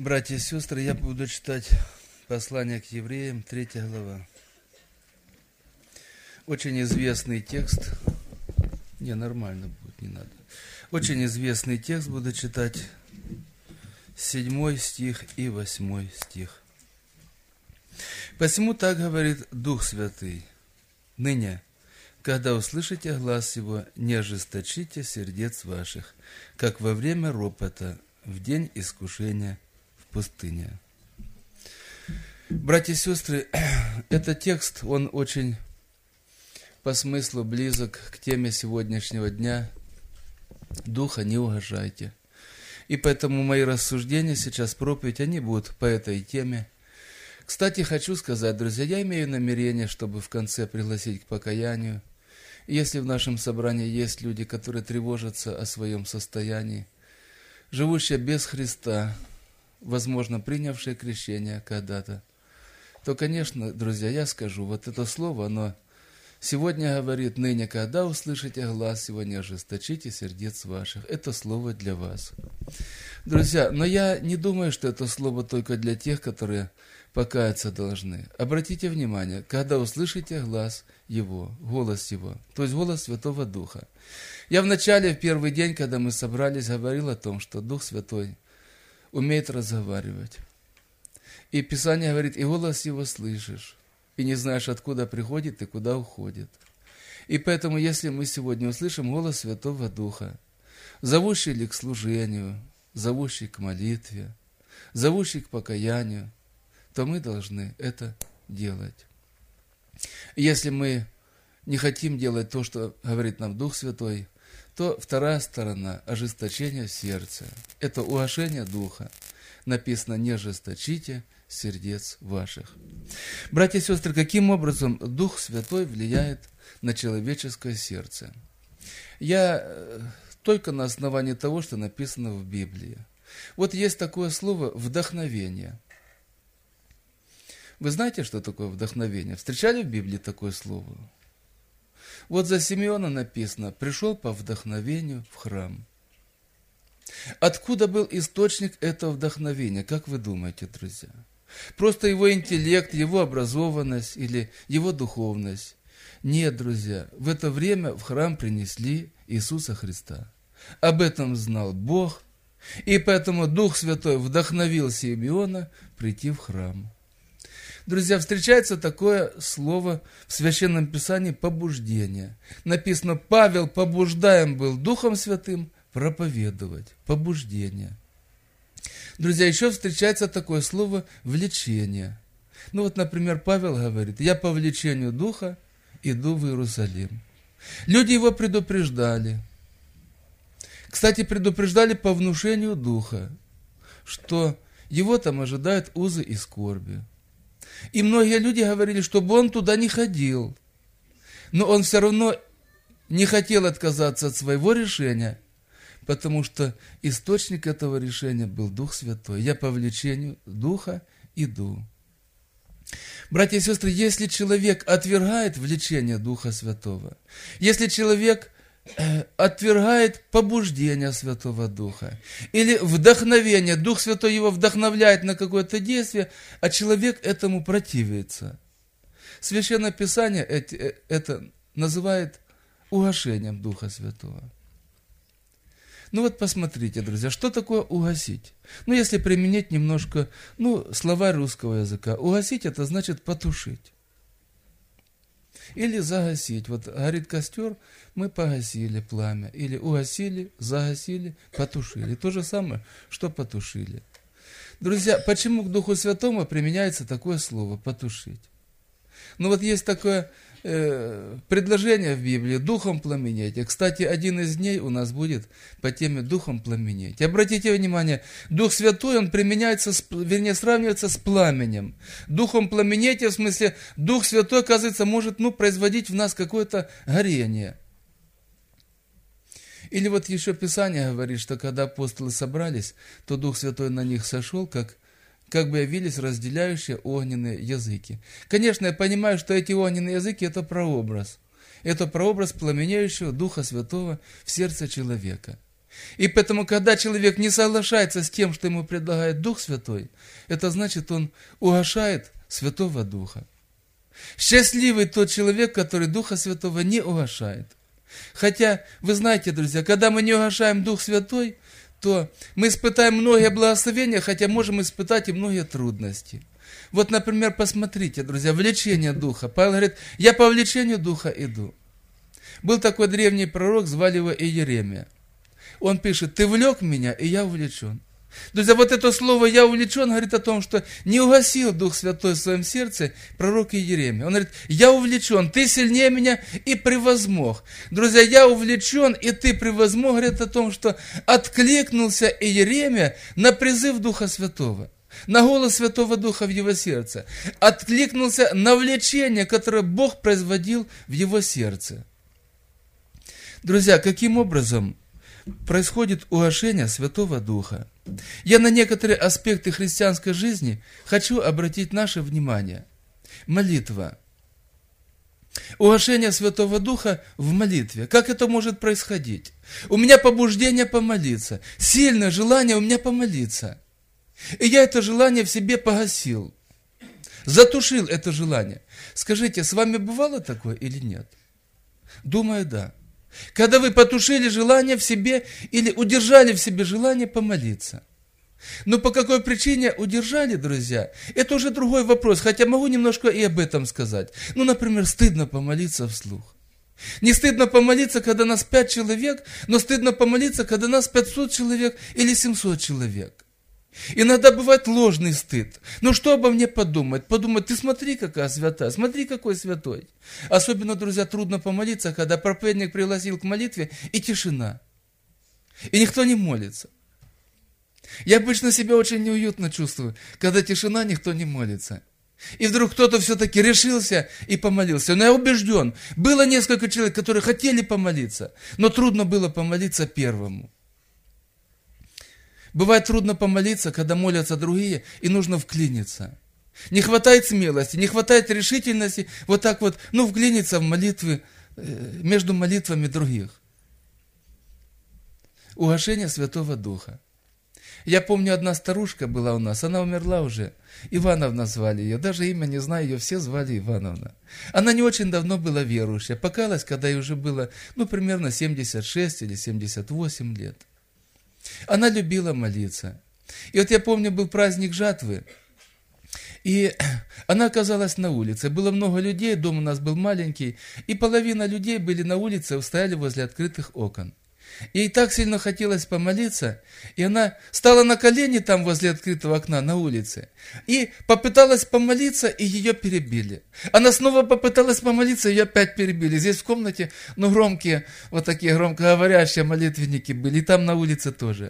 Братья и сестры, я буду читать послание к евреям, 3 глава. Очень известный текст. Не, нормально будет, не надо. Очень известный текст буду читать. 7 стих и 8 стих. «Посему так говорит Дух Святый: ныне, когда услышите глас Его, не ожесточите сердец ваших, как во время ропота, в день искушения в пустыне». Братья и сестры, этот текст, он очень по смыслу близок к теме сегодняшнего дня. Духа не угожайте. И поэтому мои рассуждения сейчас, проповедь, они будут по этой теме. Кстати, хочу сказать, друзья, я имею намерение, чтобы в конце пригласить к покаянию. Если в нашем собрании есть люди, которые тревожатся о своем состоянии, живущие без Христа, возможно, принявшие крещение когда-то, то, конечно, друзья, я скажу, вот это слово, оно сегодня говорит: ныне, когда услышите глас Его, не ожесточите сердец ваших. Это слово для вас. Друзья, но я не думаю, что это слово только для тех, которые покаяться должны. Обратите внимание, когда услышите глас Его, голос Его, то есть голос Святого Духа. Я вначале, в первый день, когда мы собрались, говорил о том, что Дух Святой умеет разговаривать. И Писание говорит: и голос Его слышишь, и не знаешь, откуда приходит и куда уходит. И поэтому, если мы сегодня услышим голос Святого Духа, зовущий ли к служению, зовущий к молитве, зовущий к покаянию, то мы должны это делать. Если мы не хотим делать то, что говорит нам Дух Святой, то вторая сторона – ожесточение сердца. Это угошение Духа. Написано: не ожесточите сердец ваших. Братья и сестры, каким образом Дух Святой влияет на человеческое сердце? Я только на основании того, что написано в Библии. Вот есть такое слово «вдохновение». Вы знаете, что такое вдохновение? Встречали в Библии такое слово? Вот за Симеона написано: пришел по вдохновению в храм. Откуда был источник этого вдохновения? Как вы думаете, друзья? Просто его интеллект, его образованность или его духовность? Нет, друзья, в это время в храм принесли Иисуса Христа. Об этом знал Бог, и поэтому Дух Святой вдохновил Симеона прийти в храм. Друзья, встречается такое слово в Священном Писании «побуждение». Написано: Павел побуждаем был Духом Святым проповедовать. Побуждение. Друзья, еще встречается такое слово «влечение». Ну вот, например, Павел говорит: я по влечению Духа иду в Иерусалим. Люди его предупреждали. Кстати, предупреждали по внушению Духа, что его там ожидают узы и скорби. И многие люди говорили, чтобы он туда не ходил. Но он все равно не хотел отказаться от своего решения, потому что источник этого решения был Дух Святой. Я по влечению Духа иду. Братья и сестры, если человек отвергает влечение Духа Святого, если человек отвергает побуждение Святого Духа или вдохновение, Дух Святой его вдохновляет на какое-то действие, а человек этому противится, Священное Писание это называет угошением Духа Святого. Ну вот посмотрите, друзья, что такое угасить? Ну, если применить немножко, словарь русского языка, угасить – это значит потушить. Или загасить. Вот горит костер, мы погасили пламя. Или угасили, загасили, потушили. То же самое, что потушили. Друзья, почему к Духу Святому применяется такое слово «потушить»? Ну вот есть такое предложение в Библии: «духом пламенеть». Кстати, один из дней у нас будет по теме «духом пламенеть». Обратите внимание, Дух Святой, он применяется, сравнивается с пламенем. Духом пламенеть, в смысле, Дух Святой, оказывается, может производить в нас какое-то горение. Или вот еще Писание говорит, что когда апостолы собрались, то Дух Святой на них сошел, как бы явились разделяющие огненные языки. Конечно, я понимаю, что эти огненные языки – это прообраз. Это прообраз пламенеющего Духа Святого в сердце человека. И поэтому, когда человек не соглашается с тем, что ему предлагает Дух Святой, это значит, он угошает Святого Духа. Счастливый тот человек, который Духа Святого не угошает. Хотя, вы знаете, друзья, когда мы не угошаем Дух Святой, то мы испытаем многие благословения, хотя можем испытать и многие трудности. Вот, например, посмотрите, друзья, влечение Духа. Павел говорит, я по влечению Духа иду. Был такой древний пророк, звали его Иеремия. Он пишет, ты влек меня, и я увлечен. Друзья, вот это слово «я увлечен» говорит о том, что не угасил Дух Святой в своем сердце пророк Иеремия. Он говорит, я увлечен, ты сильнее меня и превозмог. Друзья, я увлечен, и ты превозмог, говорит о том, что откликнулся Иеремия на призыв Духа Святого, на голос Святого Духа в его сердце. Откликнулся на влечение, которое Бог производил в его сердце. Друзья, каким образом происходит угошение Святого Духа? Я на некоторые аспекты христианской жизни хочу обратить наше внимание. Молитва. Угошение Святого Духа в молитве. Как это может происходить? У меня побуждение помолиться. Сильное желание у меня помолиться. И я это желание в себе погасил. Затушил это желание. Скажите, с вами бывало такое или нет? Думаю, да. Когда вы потушили желание в себе или удержали в себе желание помолиться. Но по какой причине удержали, друзья, это уже другой вопрос, хотя могу немножко и об этом сказать. Ну, например, стыдно помолиться вслух. Не стыдно помолиться, когда нас 5 человек, но стыдно помолиться, когда нас 500 человек или 700 человек. Иногда бывает ложный стыд. Ну что обо мне подумать? Подумать, ты смотри, какая святая, смотри, какой святой. Особенно, друзья, трудно помолиться, когда проповедник пригласил к молитве, и тишина. И никто не молится. Я обычно себя очень неуютно чувствую, когда тишина, никто не молится. И вдруг кто-то все-таки решился и помолился. Но я убежден, было несколько человек, которые хотели помолиться, но трудно было помолиться первому. Бывает трудно помолиться, когда молятся другие, и нужно вклиниться. Не хватает смелости, не хватает решительности вот так вот, вклиниться в молитвы, между молитвами других. Угошение Святого Духа. Я помню, одна старушка была у нас, она умерла уже, Ивановна звали ее, даже имя не знаю, ее все звали Ивановна. Она не очень давно была верующая, покаялась, когда ей уже было, примерно 76 или 78 лет. Она любила молиться. И вот я помню, был праздник жатвы, и она оказалась на улице. Было много людей, дом у нас был маленький, и половина людей были на улице, стояли возле открытых окон. Ей так сильно хотелось помолиться, и она стала на колени там возле открытого окна на улице, и попыталась помолиться, и ее перебили. Она снова попыталась помолиться, ее опять перебили. Здесь в комнате, громкие, вот такие громкоговорящие молитвенники были, и там на улице тоже.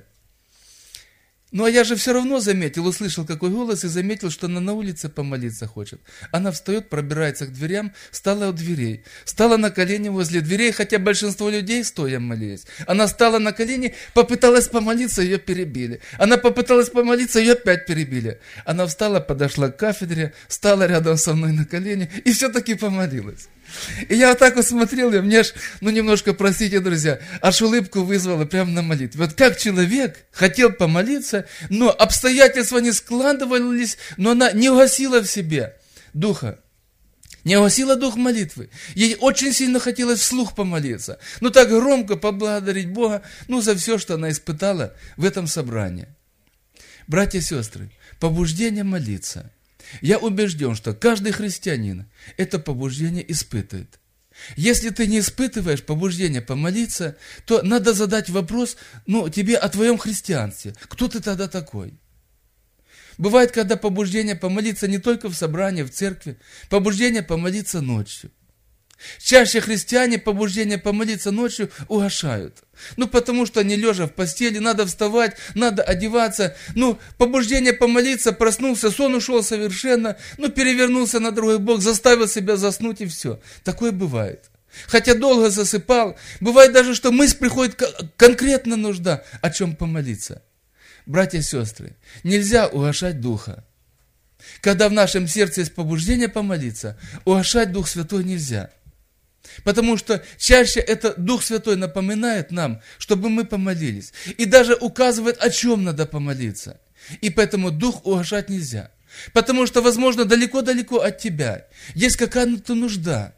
А я же все равно заметил, услышал какой голос и заметил, что она на улице помолиться хочет. Она встает, пробирается к дверям, стала у дверей. Стала на колени возле дверей, хотя большинство людей стоя молились. Она стала на колени, попыталась помолиться, ее перебили. Она попыталась помолиться, ее опять перебили. Она встала, подошла к кафедре, стала рядом со мной на колени и все-таки помолилась. И я вот так вот смотрел, и мне аж, немножко, простите, друзья, аж улыбку вызвало прямо на молитве. Вот как человек хотел помолиться, но обстоятельства не складывались, но она не угасила в себе духа. Не угасила дух молитвы. Ей очень сильно хотелось вслух помолиться. Так громко поблагодарить Бога, за все, что она испытала в этом собрании. Братья и сестры, побуждение молиться. Я убежден, что каждый христианин это побуждение испытывает. Если ты не испытываешь побуждение помолиться, то надо задать вопрос, тебе о твоем христианстве. Кто ты тогда такой? Бывает, когда побуждение помолиться не только в собрании, в церкви, побуждение помолиться ночью. Чаще христиане побуждение помолиться ночью угошают. Потому что не лежа в постели, надо вставать, надо одеваться. Побуждение помолиться, проснулся, сон ушел совершенно, перевернулся на другой бок, заставил себя заснуть и все. Такое бывает. Хотя долго засыпал. Бывает даже, что мысль приходит, конкретно нужда, о чем помолиться. Братья и сестры, нельзя угошать Духа. Когда в нашем сердце есть побуждение помолиться, угошать Дух Святой нельзя. Потому что чаще это Дух Святой напоминает нам, чтобы мы помолились. И даже указывает, о чем надо помолиться. И поэтому Дух угашать нельзя. Потому что, возможно, далеко-далеко от тебя есть какая-то нужда.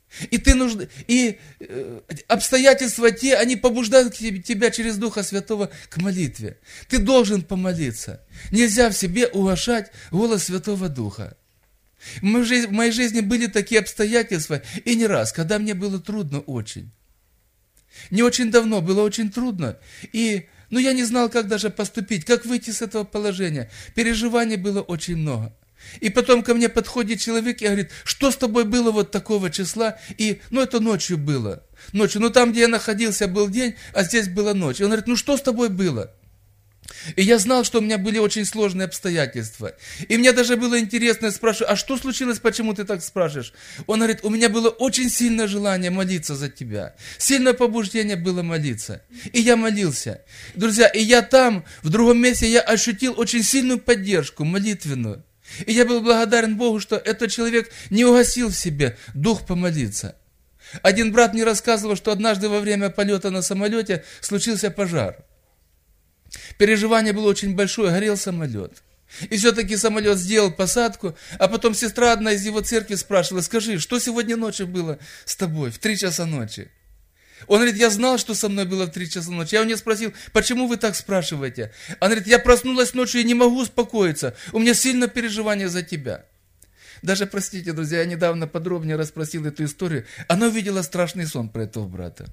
И обстоятельства те, они побуждают тебя через Духа Святого к молитве. Ты должен помолиться. Нельзя в себе угашать голос Святого Духа. В моей жизни были такие обстоятельства, и не раз, когда мне было трудно очень. Не очень давно было очень трудно, но я не знал, как даже поступить, как выйти с этого положения. Переживаний было очень много. И потом ко мне подходит человек и говорит, что с тобой было вот такого числа? Это ночью было. Ночью, там, где я находился, был день, а здесь была ночь. И он говорит, что с тобой было? И я знал, что у меня были очень сложные обстоятельства. И мне даже было интересно, я спрашиваю, а что случилось, почему ты так спрашиваешь? Он говорит, у меня было очень сильное желание молиться за тебя. Сильное побуждение было молиться. И я молился. Друзья, и я там, в другом месте, я ощутил очень сильную поддержку молитвенную. И я был благодарен Богу, что этот человек не угасил в себе дух помолиться. Один брат мне рассказывал, что однажды во время полета на самолете случился пожар. Переживание было очень большое, горел самолет. И все-таки самолет сделал посадку, а потом сестра одна из его церкви спрашивала, скажи, что сегодня ночью было с тобой в 3 часа ночи? Он говорит, я знал, что со мной было в 3 часа ночи. Я у нее спросил, почему вы так спрашиваете? Она говорит, я проснулась ночью и не могу успокоиться. У меня сильное переживание за тебя. Даже, простите, друзья, я недавно подробнее расспросил эту историю. Она увидела страшный сон про этого брата.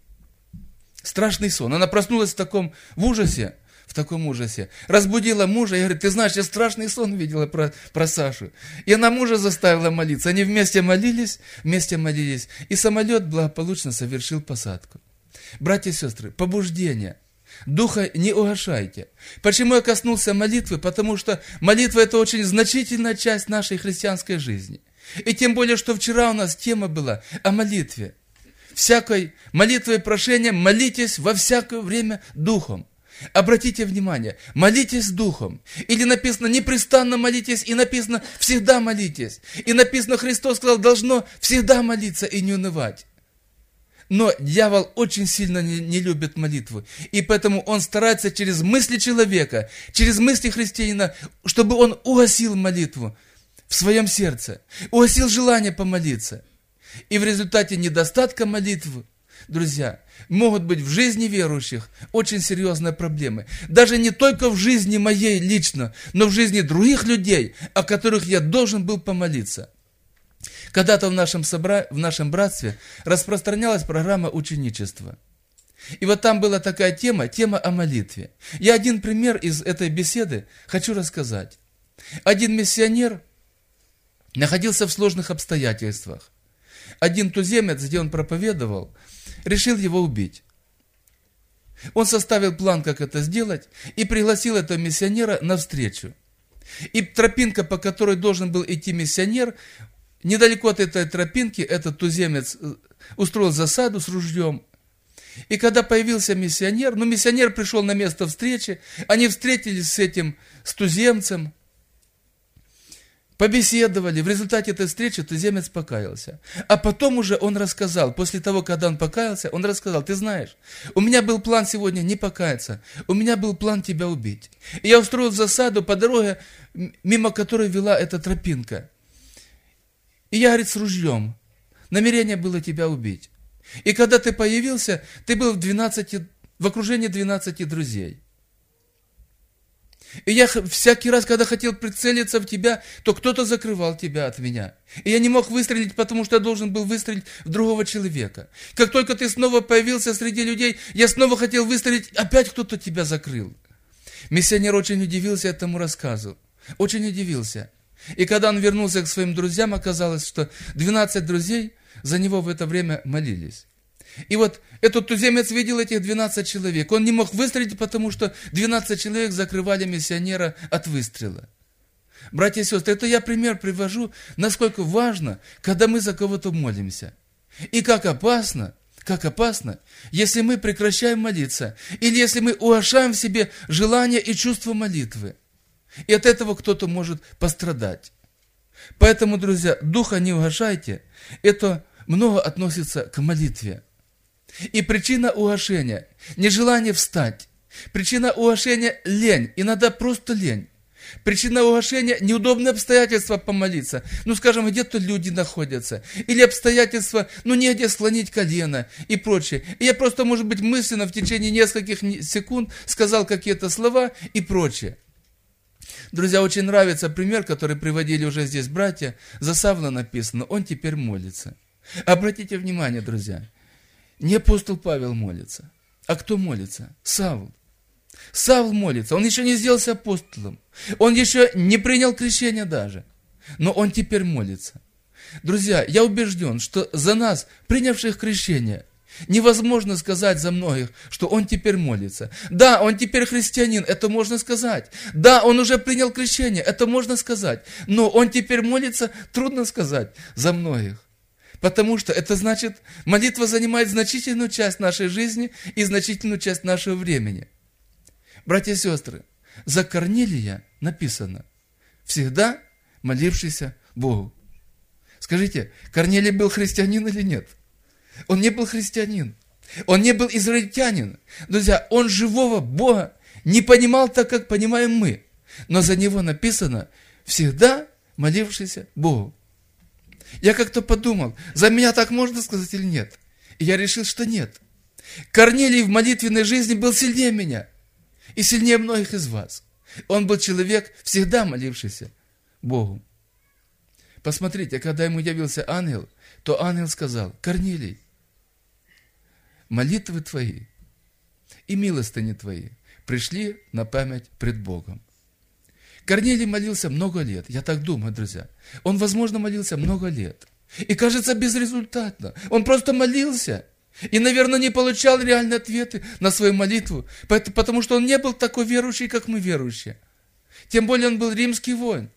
Страшный сон. Она проснулась в таком ужасе. Разбудила мужа и говорит, ты знаешь, я страшный сон видела про Сашу. И она мужа заставила молиться. Они вместе молились, и самолет благополучно совершил посадку. Братья и сестры, побуждение. Духа не угашайте. Почему я коснулся молитвы? Потому что молитва – это очень значительная часть нашей христианской жизни. И тем более, что вчера у нас тема была о молитве. Всякой молитвой и прошением молитесь во всякое время Духом. Обратите внимание, молитесь Духом. Или написано, непрестанно молитесь, и написано, всегда молитесь. И написано, Христос сказал, должно всегда молиться и не унывать. Но дьявол очень сильно не любит молитву. И поэтому он старается через мысли человека, через мысли христианина, чтобы он угасил молитву в своем сердце, угасил желание помолиться. И в результате недостатка молитвы, друзья, могут быть в жизни верующих очень серьезные проблемы. Даже не только в жизни моей лично, но в жизни других людей, о которых я должен был помолиться. Когда-то в нашем братстве распространялась программа ученичества. И вот там была такая тема о молитве. Я один пример из этой беседы хочу рассказать. Один миссионер находился в сложных обстоятельствах. Один туземец, где он проповедовал, решил его убить. Он составил план, как это сделать, и пригласил этого миссионера на встречу. И тропинка, по которой должен был идти миссионер, недалеко от этой тропинки этот туземец устроил засаду с ружьем. И когда появился миссионер пришел на место встречи, они встретились с туземцем, побеседовали. В результате этой встречи туземец покаялся. А потом уже он рассказал, после того, когда он покаялся, он рассказал, ты знаешь, у меня был план сегодня не покаяться, у меня был план тебя убить. И я устроил засаду по дороге, мимо которой вела эта тропинка. И я, говорит, с ружьем. Намерение было тебя убить. И когда ты появился, ты был в окружении 12 друзей. И я всякий раз, когда хотел прицелиться в тебя, то кто-то закрывал тебя от меня. И я не мог выстрелить, потому что я должен был выстрелить в другого человека. Как только ты снова появился среди людей, я снова хотел выстрелить, опять кто-то тебя закрыл. Миссионер очень удивился этому рассказу. Очень удивился. И когда он вернулся к своим друзьям, оказалось, что 12 друзей за него в это время молились. И вот этот туземец видел этих 12 человек. Он не мог выстрелить, потому что 12 человек закрывали миссионера от выстрела. Братья и сестры, это я пример привожу, насколько важно, когда мы за кого-то молимся. И как опасно, если мы прекращаем молиться, или если мы угашаем в себе желание и чувство молитвы. И от этого кто-то может пострадать. Поэтому, друзья, духа не угашайте. Это много относится к молитве. И причина угошения – нежелание встать. Причина угошения – лень, иногда просто лень. Причина угошения – неудобные обстоятельства помолиться. Скажем, где-то люди находятся. Или обстоятельства, негде склонить колено и прочее. И я просто, может быть, мысленно в течение нескольких секунд сказал какие-то слова и прочее. Друзья, очень нравится пример, который приводили уже здесь братья. За Савла написано, он теперь молится. Обратите внимание, друзья, не апостол Павел молится. А кто молится? Савл. Савл молится, он еще не сделался апостолом, он еще не принял крещение даже, но он теперь молится. Друзья, я убежден, что за нас, принявших крещение, невозможно сказать за многих, что он теперь молится. Да, он теперь христианин, это можно сказать. Да, он уже принял крещение, это можно сказать. Но он теперь молится, трудно сказать за многих. Потому что это значит, молитва занимает значительную часть нашей жизни и значительную часть нашего времени. Братья и сестры, за Корнилия написано, всегда молившийся Богу. Скажите, Корнилий был христианин или нет? Он не был христианин, он не был израильтянин. Друзья, он живого Бога не понимал так, как понимаем мы. Но за него написано, всегда молившийся Богу. Я как-то подумал, за меня так можно сказать или нет? И я решил, что нет. Корнилий в молитвенной жизни был сильнее меня. И сильнее многих из вас. Он был человек, всегда молившийся Богу. Посмотрите, когда ему явился ангел, то ангел сказал, Корнилий, молитвы твои и милостыни твои пришли на память пред Богом. Корнилий молился много лет, я так думаю, друзья. Он, возможно, молился много лет. И, кажется, безрезультатно. Он просто молился. И, наверное, не получал реальные ответы на свою молитву, потому что он не был такой верующий, как мы верующие. Тем более он был римский воин.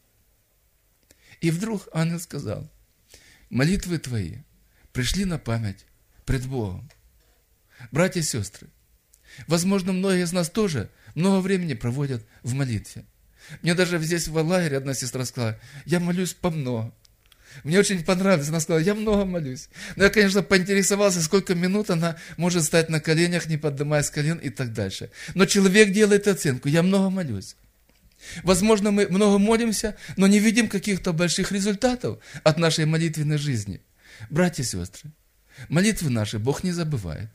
И вдруг ангел сказал, молитвы твои пришли на память пред Богом. Братья и сестры, возможно, многие из нас тоже много времени проводят в молитве. Мне даже здесь в лагере одна сестра сказала, я молюсь по много. Мне очень понравилось, она сказала, я много молюсь. Но я, конечно, поинтересовался, сколько минут она может стоять на коленях, не поднимаясь с колен и так дальше. Но человек делает оценку, я много молюсь. Возможно, мы много молимся, но не видим каких-то больших результатов от нашей молитвенной жизни. Братья и сестры, молитвы наши Бог не забывает.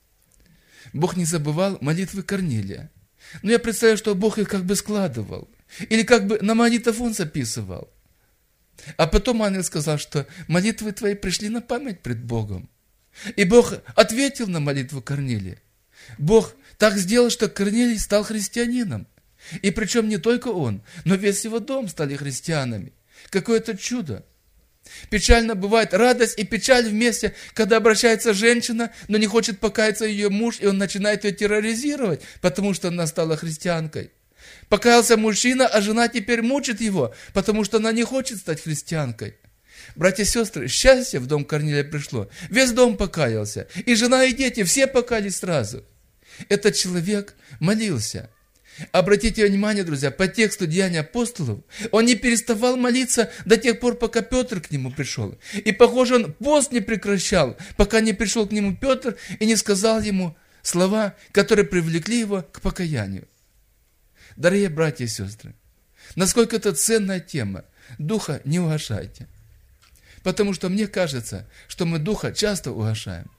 Бог не забывал молитвы Корнилия. Но я представляю, что Бог их как бы складывал. Или как бы на магнитофон записывал. А потом ангел сказал, что молитвы твои пришли на память пред Богом. И Бог ответил на молитву Корнилия. Бог так сделал, что Корнилий стал христианином. И причем не только он, но весь его дом стали христианами. Какое-то чудо. Печально бывает радость и печаль вместе, когда обращается женщина, но не хочет покаяться ее муж, и он начинает ее терроризировать, потому что она стала христианкой. Покаялся мужчина, а жена теперь мучит его, потому что она не хочет стать христианкой. Братья и сестры, счастье в дом Корнилия пришло. Весь дом покаялся. И жена, и дети, все покаялись сразу. Этот человек молился. Обратите внимание, друзья, по тексту Деяний апостолов, он не переставал молиться до тех пор, пока Петр к нему пришел. И, похоже, он пост не прекращал, пока не пришел к нему Петр и не сказал ему слова, которые привлекли его к покаянию. Дорогие братья и сестры, насколько это ценная тема, духа не угошайте. Потому что мне кажется, что мы духа часто угошаем.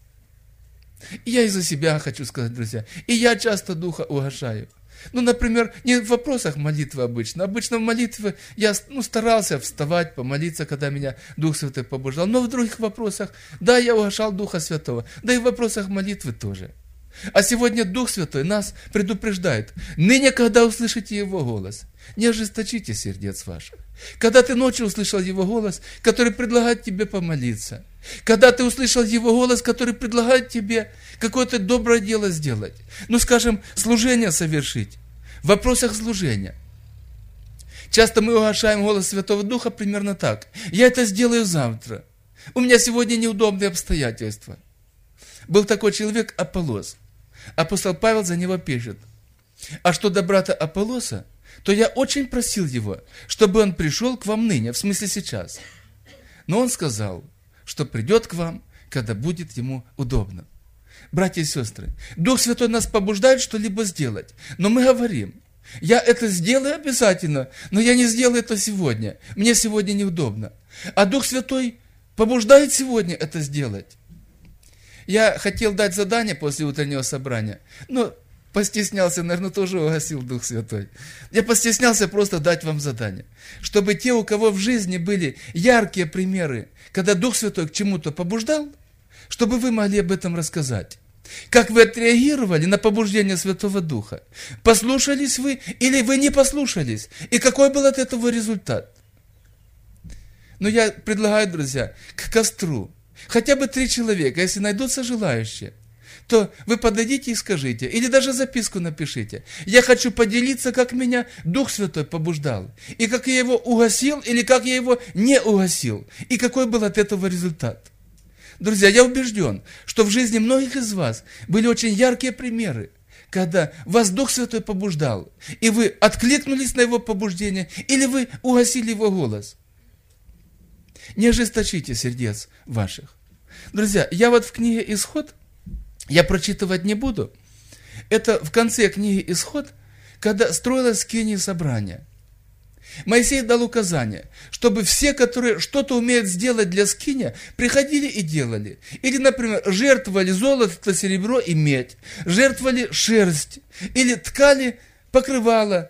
И я из-за себя хочу сказать, друзья, и я часто духа угошаю. Например, не в вопросах молитвы обычно. Обычно в молитве я старался вставать, помолиться, когда меня Дух Святой побуждал. Но в других вопросах, да, я угошал Духа Святого. Да и в вопросах молитвы тоже. А сегодня Дух Святой нас предупреждает. Ныне, когда услышите Его голос, не ожесточите сердец ваших. Когда ты ночью услышал Его голос, который предлагает тебе помолиться. Когда ты услышал Его голос, который предлагает тебе какое-то доброе дело сделать. Скажем, служение совершить. В вопросах служения. Часто мы угошаем голос Святого Духа примерно так. Я это сделаю завтра. У меня сегодня неудобные обстоятельства. Был такой человек Аполлос. Апостол Павел за него пишет. А что до брата Аполлоса, то я очень просил его, чтобы он пришел к вам ныне, в смысле сейчас. Но он сказал, что придет к вам, когда будет ему удобно. Братья и сестры, Дух Святой нас побуждает что-либо сделать, но мы говорим, я это сделаю обязательно, но я не сделаю это сегодня, мне сегодня неудобно. А Дух Святой побуждает сегодня это сделать. Я хотел дать задание после утреннего собрания, но постеснялся, наверное, тоже угасил Дух Святой. Я постеснялся просто дать вам задание, чтобы те, у кого в жизни были яркие примеры, когда Дух Святой к чему-то побуждал, чтобы вы могли об этом рассказать. Как вы отреагировали на побуждение Святого Духа? Послушались вы или вы не послушались? И какой был от этого результат? Но я предлагаю, друзья, к костру хотя бы 3 человека, если найдутся желающие, то вы подойдите и скажите, или даже записку напишите. Я хочу поделиться, как меня Дух Святой побуждал, и как я его угасил, или как я его не угасил, и какой был от этого результат. Друзья, я убежден, что в жизни многих из вас были очень яркие примеры, когда вас Дух Святой побуждал, и вы откликнулись на его побуждение, или вы угасили его голос. Не ожесточите сердец ваших. Друзья, я вот в книге «Исход», я прочитывать не буду, это в конце книги «Исход», когда строилось скиние собрание. Моисей дал указание, чтобы все, которые что-то умеют сделать для скиния, приходили и делали. Или, например, жертвовали золото, серебро и медь, жертвовали шерсть, или ткали покрывало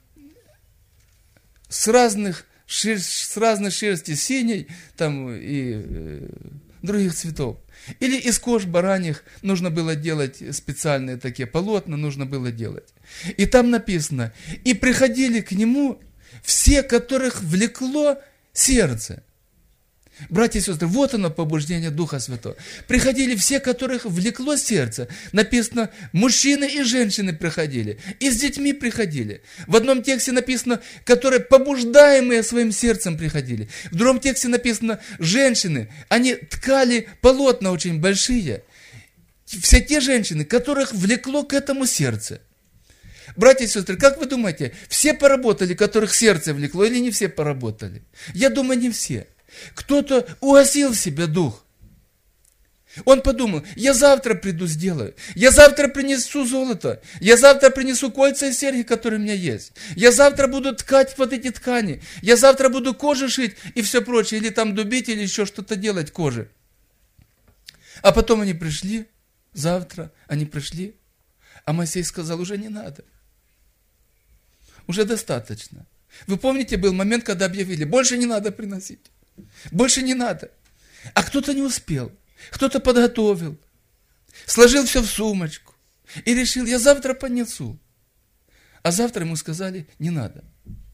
с разной шерсти, синей там, и других цветов. Или из кож бараньих нужно было делать специальные такие полотна, нужно было делать. И там написано, и приходили к нему все, которых влекло сердце. Братья и сестры, вот оно побуждение Духа Святого. Приходили все, которых влекло сердце. Написано, мужчины и женщины приходили, и с детьми приходили. В одном тексте написано, которые побуждаемые своим сердцем приходили. В другом тексте написано, женщины, они ткали полотна очень большие. Все те женщины, которых влекло к этому сердце. Братья и сестры, как вы думаете, все поработали, которых сердце влекло, или не все поработали? Я думаю, не все. Кто-то угасил в себе дух. Он подумал, я завтра приду сделаю, я завтра принесу золото, я завтра принесу кольца и серьги, которые у меня есть, я завтра буду ткать вот эти ткани, я завтра буду кожи шить и все прочее, или там дубить, или еще что-то делать кожи. А потом они пришли, завтра они пришли, а Моисей сказал, уже не надо, уже достаточно. Вы помните, был момент, когда объявили, больше не надо приносить. Больше не надо. А кто-то не успел, кто-то подготовил, сложил все в сумочку и решил, я завтра понесу. А завтра ему сказали, не надо.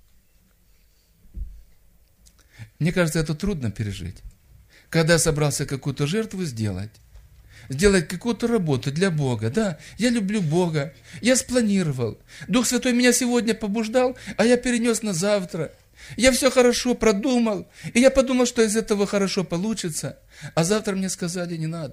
Мне кажется, это трудно пережить. Когда я собрался какую-то жертву сделать какую-то работу для Бога. Да, я люблю Бога, я спланировал. Дух Святой меня сегодня побуждал, а я перенес на завтра. Я все хорошо продумал, и я подумал, что из этого хорошо получится, а завтра мне сказали, не надо.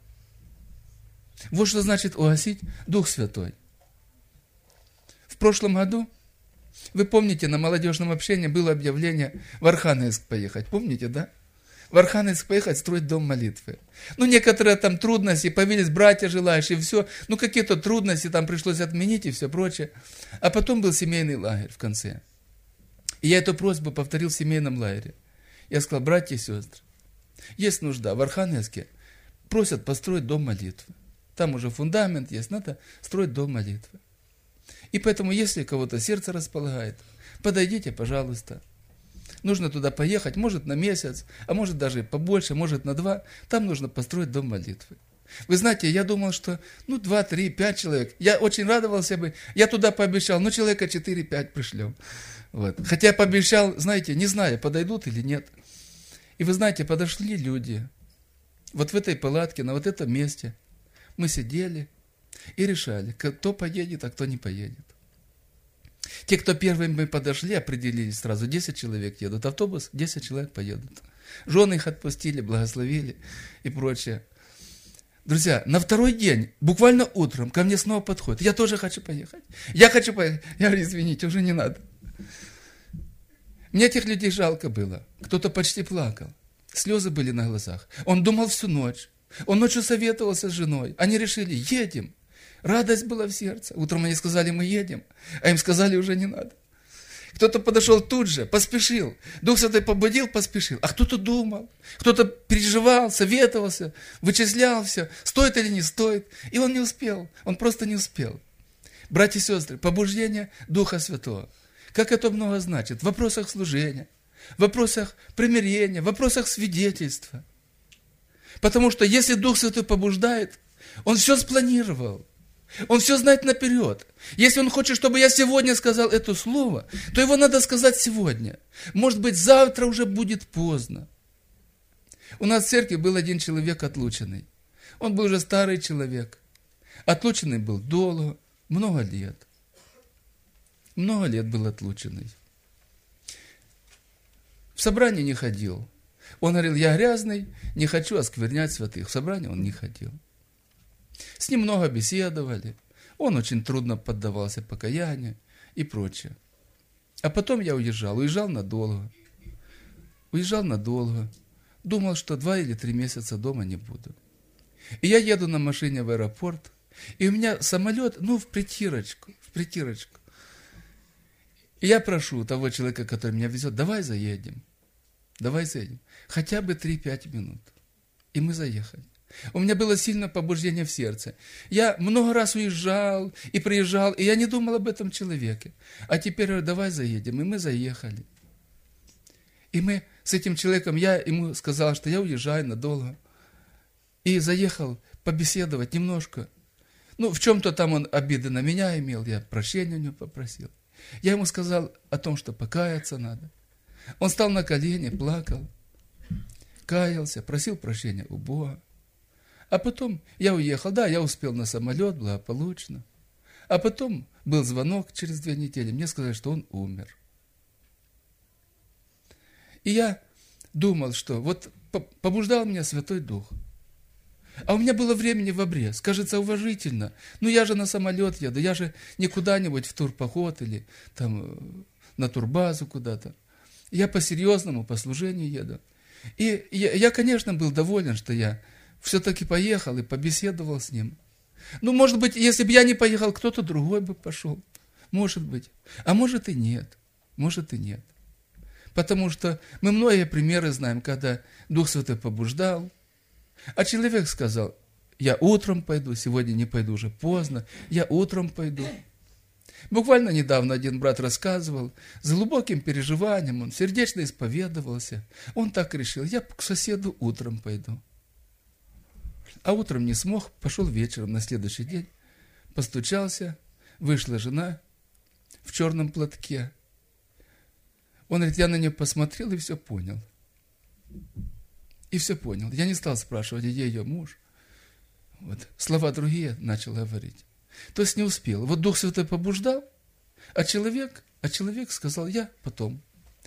Вот что значит угасить Дух Святой. В прошлом году, вы помните, на молодежном общении было объявление в Архангельск поехать. Помните, да? В Архангельск поехать, строить дом молитвы. Некоторые там трудности, появились братья желающие, все. Какие-то трудности там пришлось отменить и все прочее. А потом был семейный лагерь в конце. И я эту просьбу повторил в семейном лагере. Я сказал, братья и сестры, есть нужда. В Архангельске просят построить дом молитвы. Там уже фундамент есть, надо строить дом молитвы. И поэтому, если кого-то сердце располагает, подойдите, пожалуйста. Нужно туда поехать, может на месяц, а может даже побольше, может на 2. Там нужно построить дом молитвы. Вы знаете, я думал, что 2, 3, 5 человек. Я очень радовался бы. Я туда пообещал, человека 4-5 пришлем. Вот. Хотя я пообещал, знаете, не знаю, подойдут или нет. И вы знаете, подошли люди. Вот в этой палатке, на вот этом месте. Мы сидели и решали, кто поедет, а кто не поедет. Те, кто первыми подошли, определились сразу, 10 человек едут. Автобус, 10 человек поедут. Жены их отпустили, благословили и прочее. Друзья, на второй день, буквально утром, ко мне снова подходит. Я тоже хочу поехать. Я хочу поехать. Я говорю, извините, уже не надо. Мне этих людей жалко было. Кто-то почти плакал. слезы были на глазах. Он думал всю ночь. Он ночью советовался с женой. Они решили, едем. Радость была в сердце. Утром они сказали, мы едем. А им сказали, уже не надо. Кто-то подошел тут же, поспешил. Дух Святой побудил, поспешил. А кто-то думал, кто-то переживал, советовался, вычислял все, стоит или не стоит. И он не успел, он просто не успел. Братья и сестры, побуждение Духа Святого. Как это много значит в вопросах служения, в вопросах примирения, в вопросах свидетельства. Потому что если Дух Святой побуждает, Он все спланировал. Он все знает наперед. Если Он хочет, чтобы я сегодня сказал это слово, то его надо сказать сегодня. Может быть, завтра уже будет поздно. У нас в церкви был один человек отлученный. Он был уже старый человек. Отлученный был долго, много лет. Много лет был отлученный. В собрание не ходил. Он говорил, я грязный, не хочу осквернять святых. В собрание он не ходил. С ним много беседовали. Он очень трудно поддавался покаянию и прочее. А потом я уезжал. Уезжал надолго. Думал, что 2 или 3 месяца дома не буду. И я еду на машине в аэропорт. И у меня самолет, в притирочку. И я прошу того человека, который меня везет, давай заедем. Хотя бы 3-5 минут. И мы заехали. У меня было сильное побуждение в сердце. Я много раз уезжал и приезжал, и я не думал об этом человеке. А теперь говорю, давай заедем. И мы заехали. И мы с этим человеком, я ему сказал, что я уезжаю надолго. И заехал побеседовать немножко. В чем-то там он обиды на меня имел, я прощения у него попросил. Я ему сказал о том, что покаяться надо. Он стал на колени, плакал, каялся, просил прощения у Бога. А потом я уехал. Да, я успел на самолет благополучно. А потом был звонок через 2 недели. Мне сказали, что он умер. И я думал, что вот побуждал меня Святой Дух. А у меня было времени в обрез. Кажется, уважительно. Я же на самолет еду. Я же не куда-нибудь в турпоход или там на турбазу куда-то. Я по-серьезному, по служению еду. И я, конечно, был доволен, что я все-таки поехал и побеседовал с ним. Может быть, если бы я не поехал, кто-то другой бы пошел. Может быть. А может и нет. Потому что мы многие примеры знаем, когда Дух Святой побуждал, а человек сказал, я утром пойду, сегодня не пойду, уже поздно, я утром пойду. Буквально недавно один брат рассказывал, с глубоким переживанием, он сердечно исповедовался. Он так решил, я к соседу утром пойду. А утром не смог, пошел вечером на следующий день, постучался, вышла жена в черном платке. Он говорит, я на нее посмотрел и все понял. Я не стал спрашивать, где ее муж. Слова другие начал говорить. То есть не успел. Дух Святой побуждал, а человек сказал, я потом.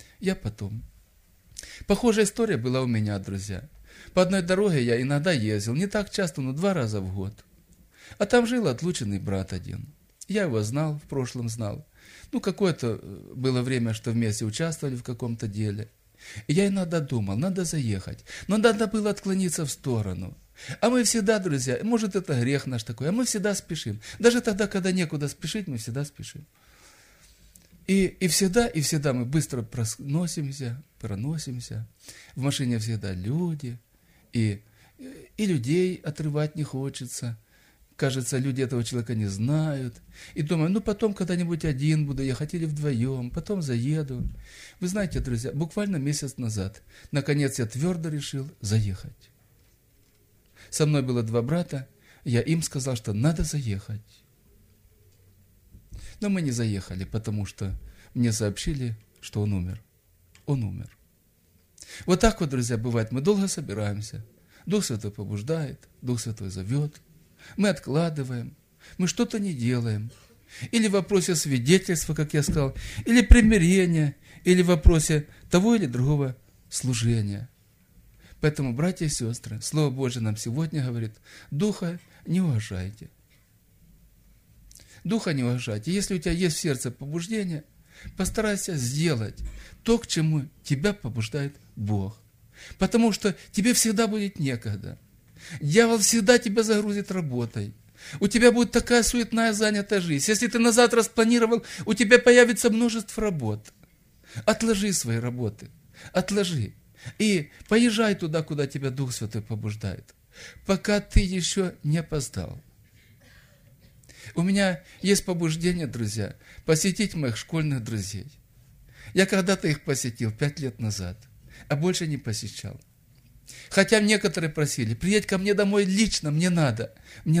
Похожая история была у меня, друзья. По одной дороге я иногда ездил, не так часто, но 2 раза в год. А там жил отлученный брат один. Я его знал, в прошлом знал. Какое-то было время, что вместе участвовали в каком-то деле. И я иногда думал, надо заехать, но надо было отклониться в сторону. А мы всегда, друзья, может это грех наш такой, а мы всегда спешим. Даже тогда, когда некуда спешить, мы всегда спешим. И всегда мы быстро проносимся. В машине всегда люди, и людей отрывать не хочется. Кажется, люди этого человека не знают. И думаю, потом когда-нибудь один буду ехать или вдвоем, потом заеду. Вы знаете, друзья, буквально месяц назад, наконец я твердо решил заехать. Со мной было 2 брата, я им сказал, что надо заехать. Но мы не заехали, потому что мне сообщили, что он умер. Вот так друзья, бывает. Мы долго собираемся. Дух Святой побуждает, Дух Святой зовет. Мы откладываем, мы что-то не делаем. Или в вопросе свидетельства, как я сказал, или примирения, или в вопросе того или другого служения. Поэтому, братья и сестры, Слово Божие нам сегодня говорит, Духа не уважайте. Если у тебя есть в сердце побуждение, постарайся сделать то, к чему тебя побуждает Бог. Потому что тебе всегда будет некогда. Дьявол всегда тебя загрузит работой. У тебя будет такая суетная занятая жизнь. Если ты на завтра спланировал, у тебя появится множество работ. Отложи свои работы. Отложи. И поезжай туда, куда тебя Дух Святой побуждает. Пока ты еще не опоздал. У меня есть побуждение, друзья, посетить моих школьных друзей. Я когда-то их посетил 5 лет назад, а больше не посещал. Хотя некоторые просили, приедь ко мне домой лично, мне надо.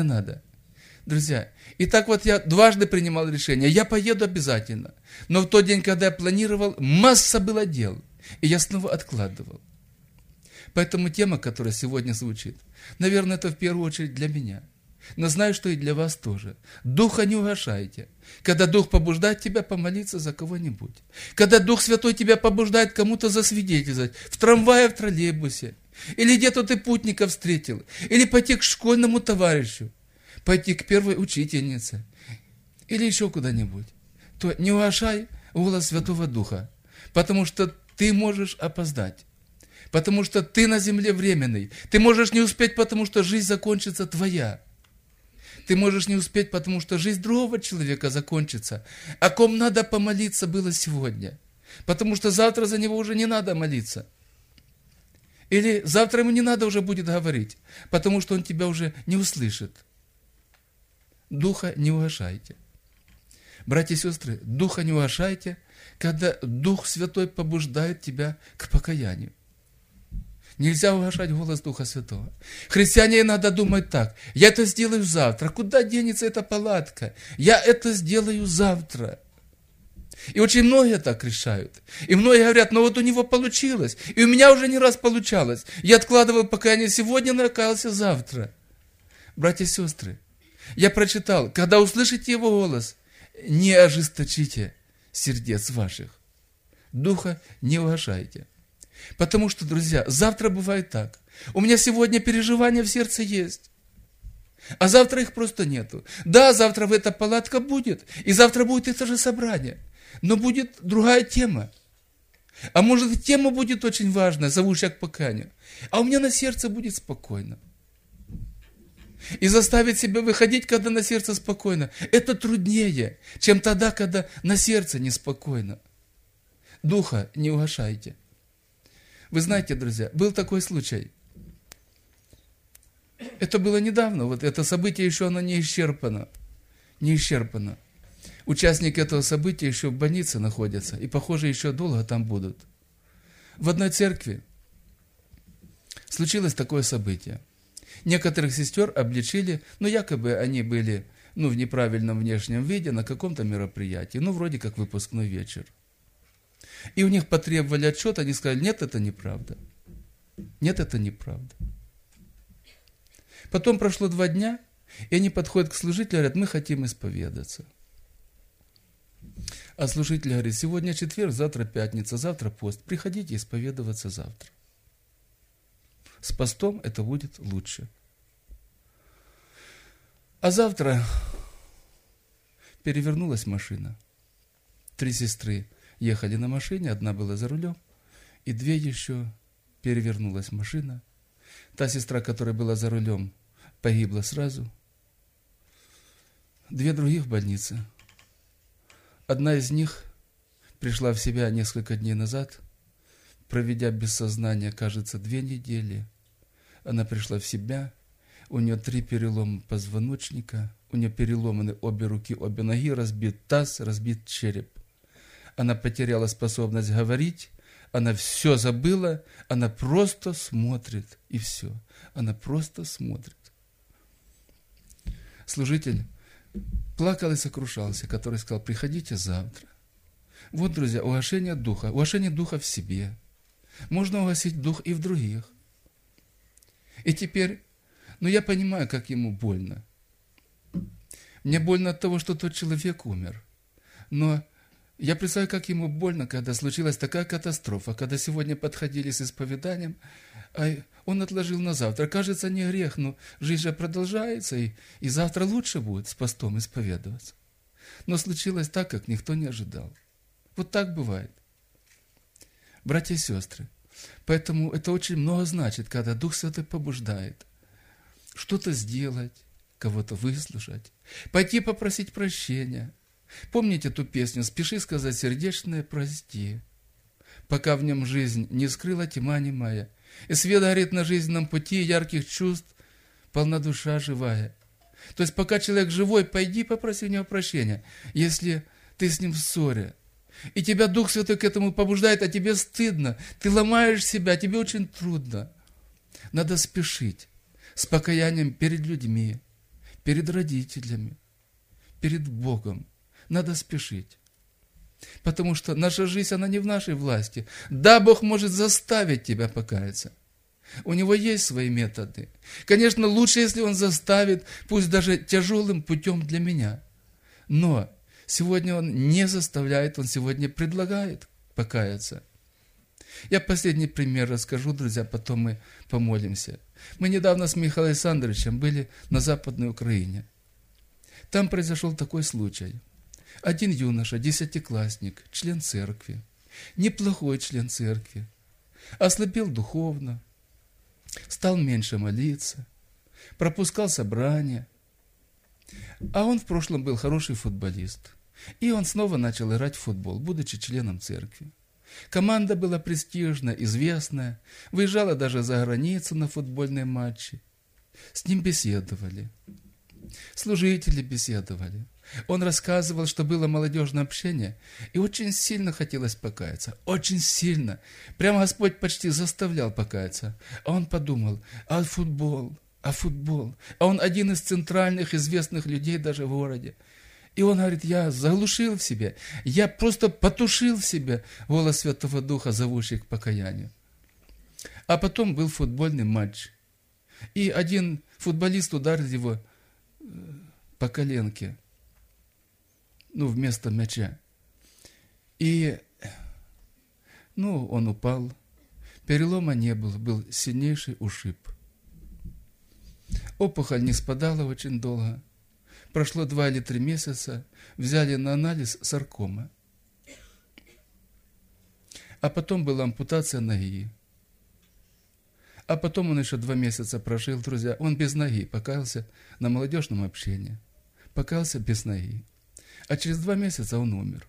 Друзья, и так вот я дважды принимал решение, я поеду обязательно. Но в тот день, когда я планировал, масса было дел, и я снова откладывал. Поэтому тема, которая сегодня звучит, наверное, это в первую очередь для меня. Но знаю, что и для вас тоже. Духа не угашайте. Когда Дух побуждает тебя помолиться за кого-нибудь. Когда Дух Святой тебя побуждает кому-то засвидетельствовать. В трамвае, в троллейбусе. Или где-то ты путника встретил. Или пойти к школьному товарищу. Пойти к первой учительнице. Или еще куда-нибудь. То не угашай голос Святого Духа. Потому что ты можешь опоздать. Потому что ты на земле временный. Ты можешь не успеть, потому что жизнь закончится твоя. Ты можешь не успеть, потому что жизнь другого человека закончится. О ком надо помолиться было сегодня. Потому что завтра за него уже не надо молиться. Или завтра ему не надо уже будет говорить, потому что он тебя уже не услышит. Духа не угашайте. Братья и сестры, Духа не угашайте, когда Дух Святой побуждает тебя к покаянию. Нельзя угашать голос Духа Святого. Христиане надо думать так. Я это сделаю завтра. Куда денется эта палатка? Я это сделаю завтра. И очень многие так решают. И многие говорят, ну вот у него получилось. И у меня уже не раз получалось. Я откладывал покаяние сегодня, но я каялся завтра. Братья и сестры, я прочитал, когда услышите его голос, не ожесточите сердец ваших. Духа не угашайте. Потому что, друзья, завтра бывает так. У меня сегодня переживания в сердце есть, а завтра их просто нету. Да, завтра эта палатка будет, и завтра будет это же собрание, но будет другая тема. А может, и тема будет очень важная, зовущая к покаянию, а у меня на сердце будет спокойно. И заставить себя выходить, когда на сердце спокойно, это труднее, чем тогда, когда на сердце неспокойно. Духа не угашайте. Вы знаете, друзья, был такой случай. Это было недавно, вот это событие еще оно не исчерпано. Не исчерпано. Участники этого события еще в больнице находятся, и, похоже, еще долго там будут. В одной церкви случилось такое событие. Некоторых сестер обличили, якобы они были, в неправильном внешнем виде на каком-то мероприятии, вроде как выпускной вечер. И у них потребовали отчет, они сказали, нет, это неправда. Нет, это неправда. Потом прошло 2 дня, и они подходят к служителю и говорят, мы хотим исповедаться. А служитель говорит, сегодня четверг, завтра пятница, завтра пост, приходите исповедоваться завтра. С постом это будет лучше. А завтра перевернулась машина. 3 сестры ехали на машине, одна была за рулем, и 2 еще перевернулась машина. Та сестра, которая была за рулем, погибла сразу. 2 других в больнице. Одна из них пришла в себя несколько дней назад, проведя без сознания, кажется, 2 недели. Она пришла в себя, у нее 3 перелома позвоночника, у нее переломаны обе руки, обе ноги, разбит таз, разбит череп. Она потеряла способность говорить, она все забыла, она просто смотрит, и все. Она просто смотрит. Служитель плакал и сокрушался, который сказал, приходите завтра. Вот, друзья, угашение духа в себе. Можно угасить дух и в других. И теперь, я понимаю, как ему больно. Мне больно от того, что тот человек умер. Но я представляю, как ему больно, когда случилась такая катастрофа, когда сегодня подходили с исповеданием, а он отложил на завтра. Кажется, не грех, но жизнь же продолжается, и завтра лучше будет с постом исповедоваться. Но случилось так, как никто не ожидал. Вот так бывает. Братья и сестры, Поэтому это очень много значит, когда Дух Святой побуждает что-то сделать, кого-то выслушать, пойти попросить прощения. Помните эту песню «Спеши сказать сердечное прости», пока в нем жизнь не скрыла тьма немая, и свет горит на жизненном пути, ярких чувств полна душа живая. То есть пока человек живой, пойди попроси у него прощения, если ты с ним в ссоре. И тебя Дух Святой к этому побуждает, а тебе стыдно, ты ломаешь себя, тебе очень трудно. Надо спешить с покаянием перед людьми, перед родителями, перед Богом. Надо спешить. Потому что наша жизнь, она не в нашей власти. Да, Бог может заставить тебя покаяться. У Него есть свои методы. Конечно, лучше, если Он заставит, пусть даже тяжелым путем для меня. Но сегодня Он не заставляет, Он сегодня предлагает покаяться. Я последний пример расскажу, друзья, потом мы помолимся. Мы недавно с Михаилом Александровичем были на Западной Украине. Там произошел такой случай. Один юноша, 10-классник, член церкви, неплохой член церкви, ослабел духовно, стал меньше молиться, пропускал собрания. А он в прошлом был хороший футболист. И он снова начал играть в футбол, будучи членом церкви. Команда была престижная, известная, выезжала даже за границу на футбольные матчи. С ним беседовали, служители беседовали. Он рассказывал, что было молодежное общение, и очень сильно хотелось покаяться, очень сильно. Прямо Господь почти заставлял покаяться. А он подумал, а футбол. А он один из центральных известных людей даже в городе. И он говорит, я заглушил в себе, я просто потушил в себе голос Святого Духа, зовущий к покаянию. А потом был футбольный матч. И один футболист ударил его по коленке, вместо мяча. И, он упал. Перелома не было, был сильнейший ушиб. Опухоль не спадала очень долго. Прошло 2 или 3 месяца, взяли на анализ саркома. А потом была ампутация ноги. А потом он еще 2 месяца прожил, друзья. Он без ноги покаялся на молодежном общении. Покаялся без ноги. А через 2 месяца он умер.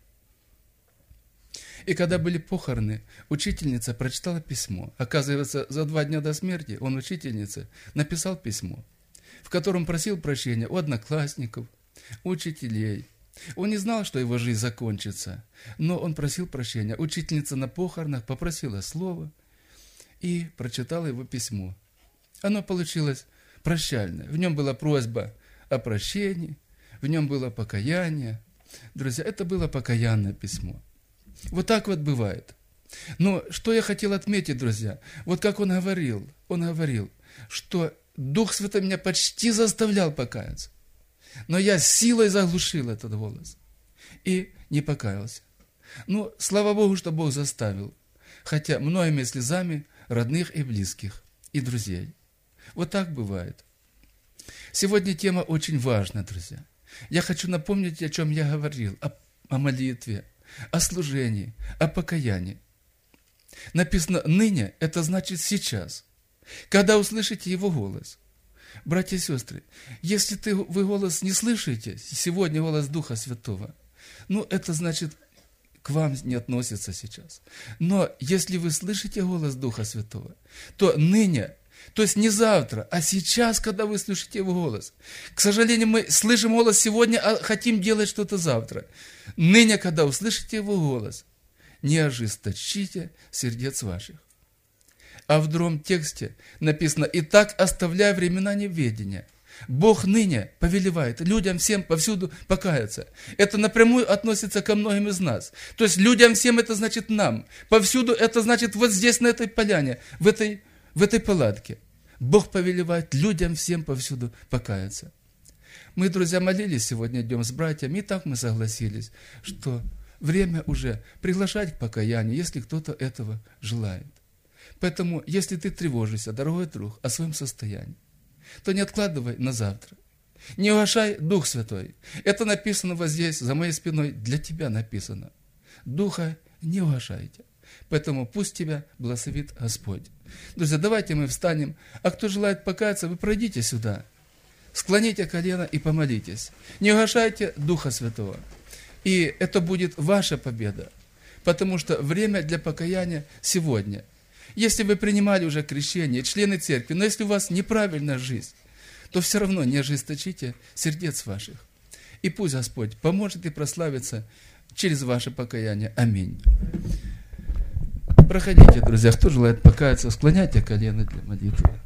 И когда были похороны, учительница прочитала письмо. Оказывается, за 2 дня до смерти он учительнице написал письмо, в котором просил прощения у одноклассников, у учителей. Он не знал, что его жизнь закончится, но он просил прощения. Учительница на похоронах попросила слова и прочитала его письмо. Оно получилось прощальное. В нем была просьба о прощении, в нем было покаяние. Друзья, это было покаянное письмо. Вот так вот бывает. Но что я хотел отметить, друзья, вот как он говорил, что Дух Святой меня почти заставлял покаяться. Но я силой заглушил этот голос и не покаялся. Слава Богу, что Бог заставил. Хотя многими слезами родных и близких, и друзей. Вот так бывает. Сегодня тема очень важна, друзья. Я хочу напомнить, о чем я говорил. О молитве, о служении, о покаянии. Написано «ныне» – это значит «сейчас». Когда услышите Его голос. Братья и сестры, если вы голос не слышите, сегодня голос Духа Святого, это значит, к вам не относится сейчас. Но если вы слышите голос Духа Святого, то ныне, то есть не завтра, а сейчас, когда вы слышите Его голос. К сожалению, мы слышим голос сегодня, а хотим делать что-то завтра. Ныне, когда услышите Его голос, не ожесточите сердец ваших. А в другом тексте написано: «Итак, оставляя времена неведения, Бог ныне повелевает людям всем повсюду покаяться». Это напрямую относится ко многим из нас. То есть людям всем это значит нам. Повсюду это значит вот здесь, на этой поляне, в этой палатке. Бог повелевает людям всем повсюду покаяться. Мы, друзья, молились сегодня днем с братьями, и так мы согласились, что время уже приглашать к покаянию, если кто-то этого желает. Поэтому, если ты тревожишься, дорогой друг, о своем состоянии, то не откладывай на завтра. Не угашай Дух Святой. Это написано вот здесь, за моей спиной, для тебя написано. Духа не угашайте. Поэтому пусть тебя благословит Господь. Друзья, давайте мы встанем. А кто желает покаяться, вы пройдите сюда. Склоните колено и помолитесь. Не угашайте Духа Святого. И это будет ваша победа. Потому что время для покаяния сегодня. Если вы принимали уже крещение, члены церкви, но если у вас неправильная жизнь, то все равно не ожесточите сердец ваших. И пусть Господь поможет и прославится через ваше покаяние. Аминь. Проходите, друзья, кто желает покаяться, склоняйте колено для молитвы.